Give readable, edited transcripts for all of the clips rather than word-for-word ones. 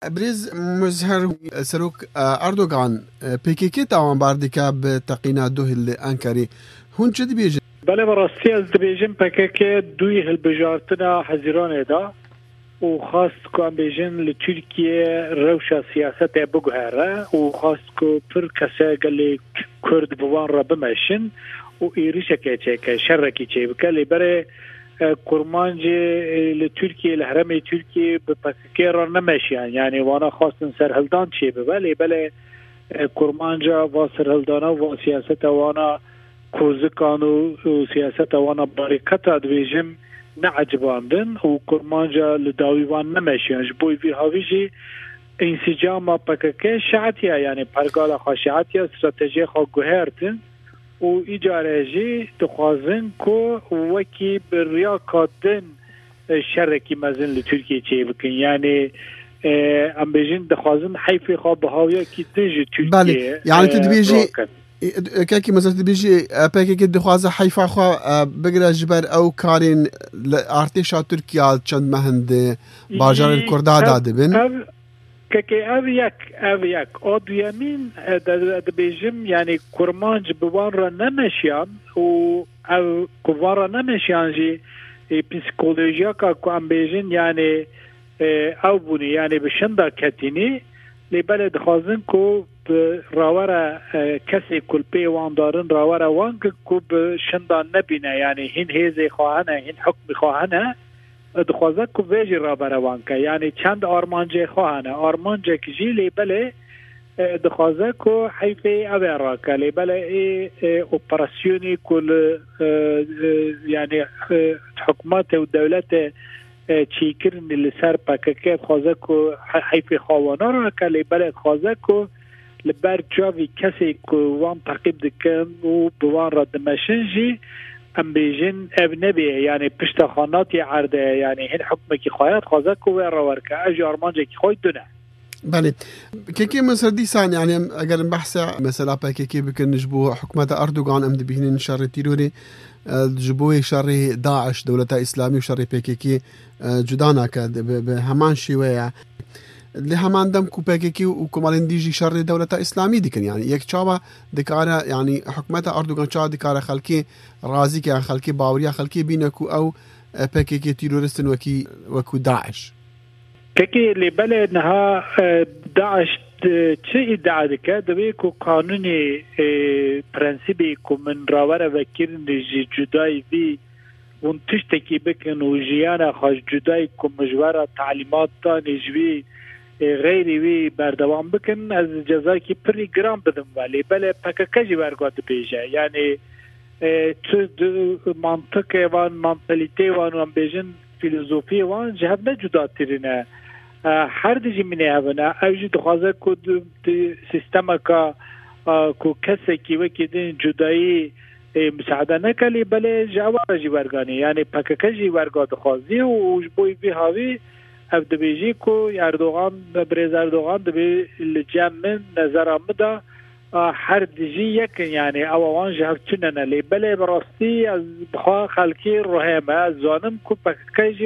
بريز مزهر سروك أردوغان PKK تاوان باردكا بتقينا دوه الأنكاري هون چه دبيجن؟ بله براستی از دبیجن PKK دوی هلبجارتنا حزیران دا و خواست که ام بیجن لترکیه روشا سیاست بگوهره و خواست که پر کسا گلی کرد بوان را بمشن و ایریشه که شرکی چه بکلی برای کرمانجی لترکیه لحرم ترکیه به PKK را نمشیان یعنی وانا خواستن سرهلدان چه بله بله کرمانجا و سرهلدانا و سیاست وانا کوزکان و سیاست وانا باریکتا دویجم نعجباندن و کرمانجا لداویوان نمشیان جبوی وی هاویجی انسجام PKK شعاتیا یعنی پرگالا خاشعاتیا استراتژی خوا گوهرتن و ایجاره جی دخوازن که وکی بریا کادن شرکی مزن لترکیه چه بکن یعنی ام بیجن دخوازن حیفی خوا بهاویا کی دنج ترکیه بله يعني تدبيجي كاكي مثلا تدبيجي PKK دخوازه حيفا خوا بقرا جبر او كارين ارتشا تركيا چند مهند باجار الكردا دادبن که او یک آدویمین دبیجم یعنی کرمانج بوان را نمشیان و او کوان را نمشیان جی پسیکولوژیا که ام بیجن یعنی او بونی یعنی بشندا کتینی لیبل دخوازن که راوره کسی کلپی وان دارن راوره وان که بشندا نبینه یعنی هین هیزی خواهنه هین حکم خواهنه دخوازه که ویجی را بروان که یعنی چند آرمانجه خواهنه آرمانجه که جی لیبله دخوازه که حیفه اوه را که لیبله اپراسیونی کل یعنی حکومت و دولت چیکرن لسر PKK خوازه که حیفه خواهانه را که لیبله خوازه که لبر جاوی کسی که وان تقیب دکن و بوان را دمشن جی ام بیجن اب نبیه یعنی پشت خاناتی عرده یعنی هن حکم کی خواهد خوازه که وی را ورکه اجی آرمانجه کی خواهد دونه بله كيكي مثلا ديسان يعني اگر بحث مثلا PKK بكن نجبو حكومة أردوغان ام دبيهن شر تيروري جبوه شر داعش دولة إسلامي وشر PKK جدانا كد بهمان شوية لهمان دم كو PKK وكمالين ديجي شر دولة إسلامي ديكن يعني يك چاوا دكارا يعني حكومة أردوغان چاوا دكارا خلقي رازي كان خلقي باوريا خلقي بينكو أو PKK تيرورستن وكو داعش كي لبلا انها داعش چه ادعا دکه دوی کو قانونی پرنسیبی کو من راوره وکرن جدای وی اون تشتکی بکن و جیانا خواش جدای کو مجوره تعلیمات تا نجوی غیری وی بردوام بکن از جزای کی پری گرام بدم ولی بله PKK جی برگاد بیجه یعنی تو منطقه وان منطلیته وان و بیجن فیلسوفی وان جهب نه جدا ترینه هر دیجی منه هونه اوجی دخوازه که سیستم که کسی که وکی دین جدایی مساعده نکلی بله جوار جی ورگانی یعنی PKK جی ورگا دخوازی و بوی بی هاوی او دبیجی که اردوغان بریز اردوغان دبی لجمع نظر آمده هر دیجی یک یعنی اوان جهب چننه لی بله براستی از بخواه خلکی روحیمه از زانم که PKK جی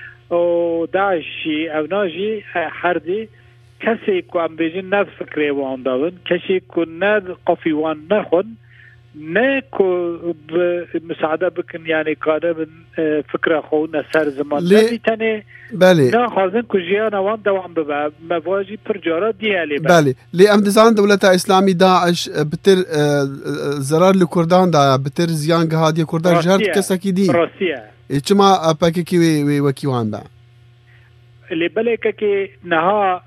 و داعشی او ناجی هر دی کسی که ام بیجن ند فکری وان داون کسی که ند قفی وان نخون نه که مساعده بکن یعنی کاره فکر خون سر زمان نبیتنه نه خوازن که جیان وان دوام ببه مواجی پر جارا دیه لی بله لی ام دزان دولت اسلامی داعش بتر ضرر لکردان دا بتر زیان گهادی کردان جهرد کسکی دی روسیه چما PKK وكيوان با اللي بالك كي نها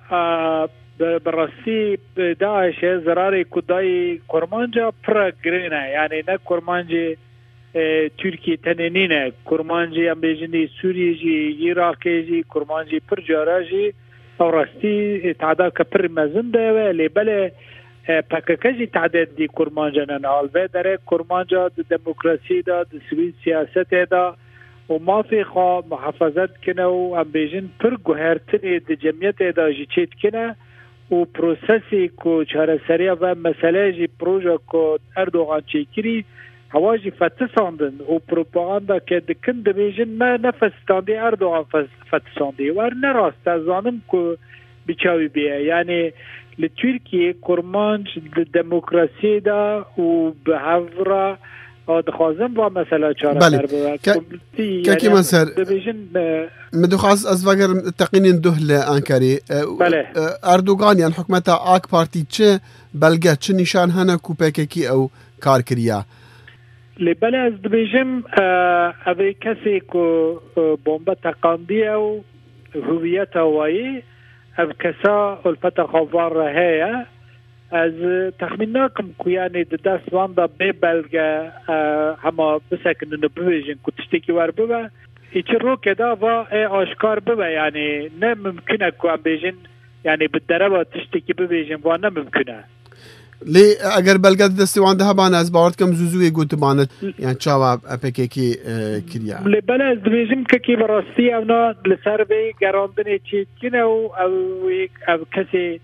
براسي داعش زراري كداي كرمانجا برغرينا يعني نا كرمانجي تركي تنينه كرمانجي ام بيجني سوري جي عراقي جي كرمانجي برجاراجي اورستي تعداد كبر مزن ده اللي بلا PKK جي تعداد دي كرمانجا نال و كرمانجا ديمقراطي دا سوي سياست دا و ما في خوا محافظت کنه و ام بیجن پر گوهرتنی د جمعیت دا جی چیت کنه و پروسسی کو چاره سریع و مسئله جی پروژه کو اردوغان چیکری هواجی فتساندن و پروپاگاندا که دکن د بیجن ما نفستاندی اردوغان فتساندی و نراست از آنم که بچاوی بیه یعنی لترکیه کرمانج دموکراسی دا و به هفرا دخوازم با مثلا چاره سر بوید که مثلا مدخواست از وگر تقینین دهل انکاری اردوغان یعنی حکمت آک پارتی چه بلگه چه نشان هنه کو پیککی او کار کریا لبله از دبیجم اوی کسی که بومبه تقاندی او هویت هوایی او کسا الفت خوابوان رهیه از تخمین ناکم که یعنی دست وانده بی بلگه همه بسکنن ببیجن که تشتکی ور ببه ایچه رو که دا و آشکار ببه یعنی نه ممکنه که هم بیجن یعنی بدره با تشتکی ببیجن و نه ممکنه لی اگر بلگه دستی وانده هبانه از باورد کم زوزوی گوت بانه یعنی چاوا اپیکی کریا لی بله از دویجم که کی براستی اونا لسر بی گراندن چی کنه او کسی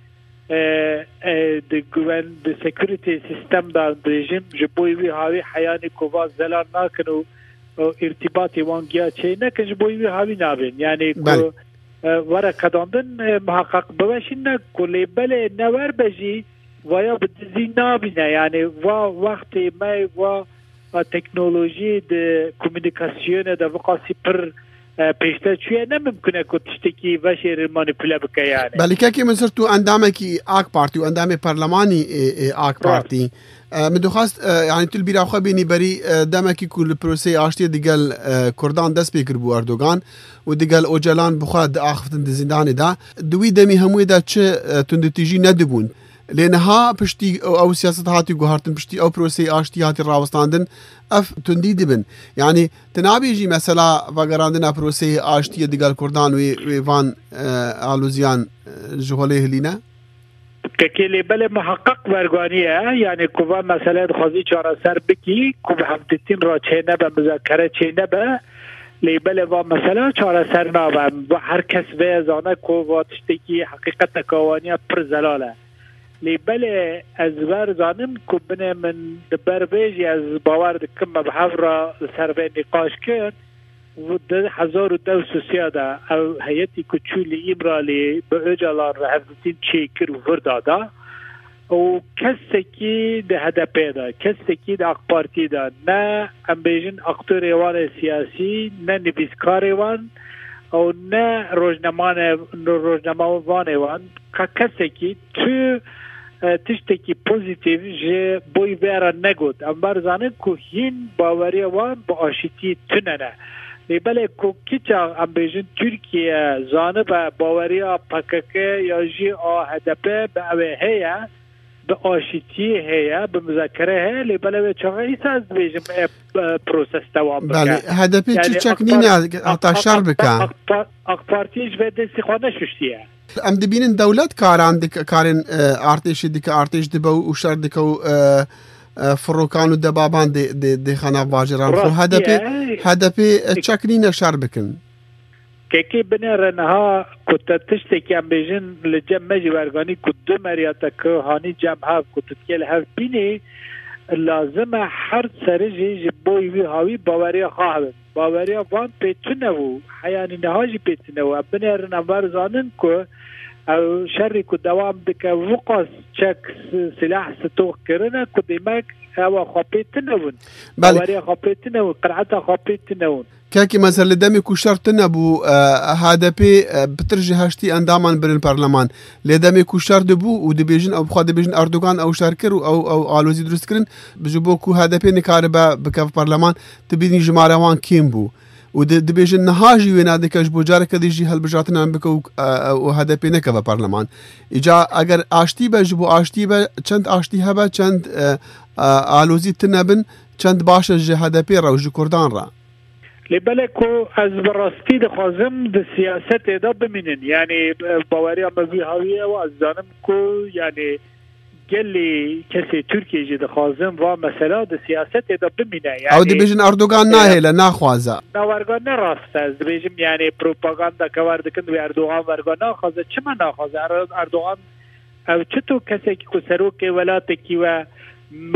د ګوند د سکیورټي سیستم دا رژیم جبوی وی هاوی حیانی کووا زلان ناکنو ارتباطی وانگیا چه نکن جبوی وی هاوی نابین یعنی کو ورا کداندن محقق بوشین کلی بله نور بجی و یا بدزی نابینه یعنی وقتی ما و تکنولوژی د کمیونیکاسیون د وقاسی پر پیشتر چیه نممکنه که تشتکی وشیر مانیپوله بکه یعنی بله که مثل تو اندامه کی آک پارتی و اندامه پارلمانی آک پارتی مدخواست یعنی تو البیره خواه بینی بری دمه کی کل پروسه آشتی دیگل کردان دست بکر بو اردوغان و دیگل اوجلان بخواد آخفتن زندانی دا دوی دمی هموی دا چه تندتیجی ندبون لانها پشتی او سیاست هاتی گوهارتن پشتی او پروسه آشتی هاتی راوستاندن اف تندی دبن یعنی تنابیجی مثلا وگراندن پروسه آشتی دیگر کردان و وان آلوزیان جهوله هلینا که بله محقق ورگانیه یعنی کوبا مثلا خوزی چاره سر بکی کوب همتتین را چه نبه مذاکره چه نبه لیبل و مثلا چاره سر نبه و هر کس ویزانه کوبا تشتکی حقیقت کوانی پر زلاله لیبل از ورزانم که بنه من بربیجی از باور دکم مبحث را سر نقاش کرد و 2003 او هیئتی کوچولی ایمرالی به اجالان رهفتین چیکر و وردادا و کسی که ده هدپی دا کسی که ده اق پارتی دا نه ام بیجن اکتور ایوان سیاسی نه نویسکار ایوان او نه روزنامه وان ایوان که کسی که تو تشتکی پوزیتیو جه بوی ویرا نگود ام برزانه که هین باوری وان با آشتی تننه لیبله که کچا ام بیجن ترکیه زانه با باوری پاکک یا جی هدپه به اوه هیا به آشتی هیا به مذاکره هیا لیبله به چاقه ایسا از بیجن پروسس دوام بکن بله هدپه چی چک نینه اقتا شر بکن اق پارتیش به دستی خواه نشوشتیه ام دبینن دولت کارن ارتش دیگه ارتش دبو و شر دیگه و فروکان و دبابان دی خانه واجران خو هدپی چکنین شر بکن که بنه رنها کتا تشتی که ام بیجن لجم مجی ورگانی کدو مریاتا که هانی جمع ها کتا تکیل هف بینی لازم هر سرجی جبوی وی هاوی باوری خواه باوری وان پیتونه و حیانی نهاجی پیتونه و بنه رنوار زانن که او شری که دوام دکه وقاس چک سلاح ستوخ کرنه که دیمک او خوابیتونه ون باوری خوابیتونه ون قرعتا خوابیتونه ون که مثلا دمی کو شرط نبو هدپی بترجی هشتی اندامان برن پارلمان لدمی کو شرط بو و دبیجن او بخواد دبیجن اردوغان او شارکر او آلوزی درست کرن بجبو کو هدپی نکاره بکف پارلمان تبینی جماروان کیم بو و دبیجن نهاجی ویناده کش بوجاره کدیجی هل بجاتن هم بکو و هدپی نکف پارلمان ایجا اگر آشتی با جبو آشتی با چند آشتی هبا چند آلوزی تنبن چند باشه جه هدپی را و جه کردان را لیبله که از براستی دخوازم ده سیاست دا بمینن یعنی باوری اموی هاویه و از دانم که یعنی گلی کسی ترکیه جی دخوازم و مثلا ده سیاست دا بمینه یعنی او دی بیجن اردوغان ناهیله ناخوازه ورگان نراسته از دی بیجم یعنی پروپاگاندا که وردکن و اردوغان ورگان ناخوازه چما ناخوازه اردوغان او چطور کسی که سروک ولات کی و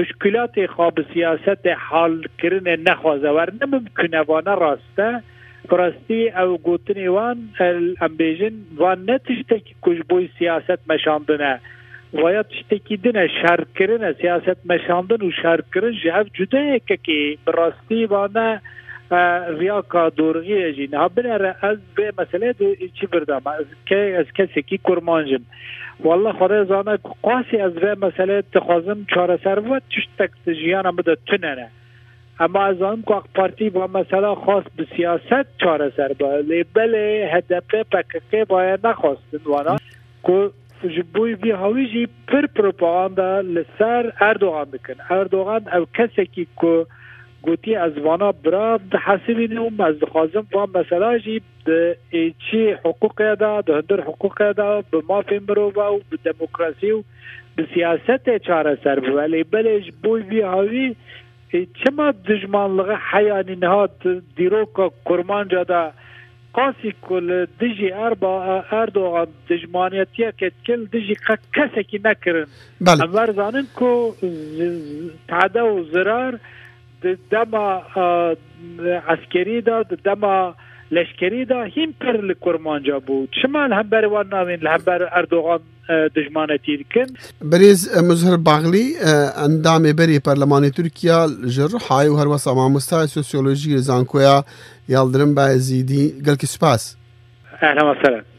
مشکلات خواب سیاست حال کرن نخوازه ور نممکنه وانه راسته براستی او گوتنی وان الامبیجن وان نتشتکی کش بوی سیاست مشاندنه ویا تشتکی دنه شر کرنه سیاست مشاندن و شر کرن جهف جده که براستی وانه ریاکا دورغی جی نه بنره از به مسئله چی بردم از کسی کی کرمانجم والله خدا زانه قاسی از به مسئله تخوازم چاره سر و تشتک جیان بده تننه اما از آن که پارتی با مسئله خاص به سیاست چاره سر بله بله هدف پککه باید نخواستن وانا که جبوی بی هاویجی پر پروپاگاندا لسر اردوغان بکن اردوغان او کسی که گوتی از وانا برا حسبی نوم از خازم وان مسئله جی چی حقوق دا ده هندر حقوق دا به مافین برو و به دموکراسی و به سیاست چاره سر ولی بلش بوی بی هاوی چما دجمانلغه حیانی نهاد دیروکا کرمانجا دا قاسی کل دجی اردوغان دجمانیتیه که کل دجی کسی که نکرن امور زانن که تعده و ضرار دما عسکری دا دما لشکری دا هم پر لکرمانجا بود شما الهمبر وان نامین الهمبر اردوغان دجمانتی کن بریز مظهر باغلی اندام بری پارلمانی ترکیه جرحای و هر وسا ماموستای سوسیولوژی زانکویا یالدرم بایزیدی گلکی سپاس اهلا وسهلا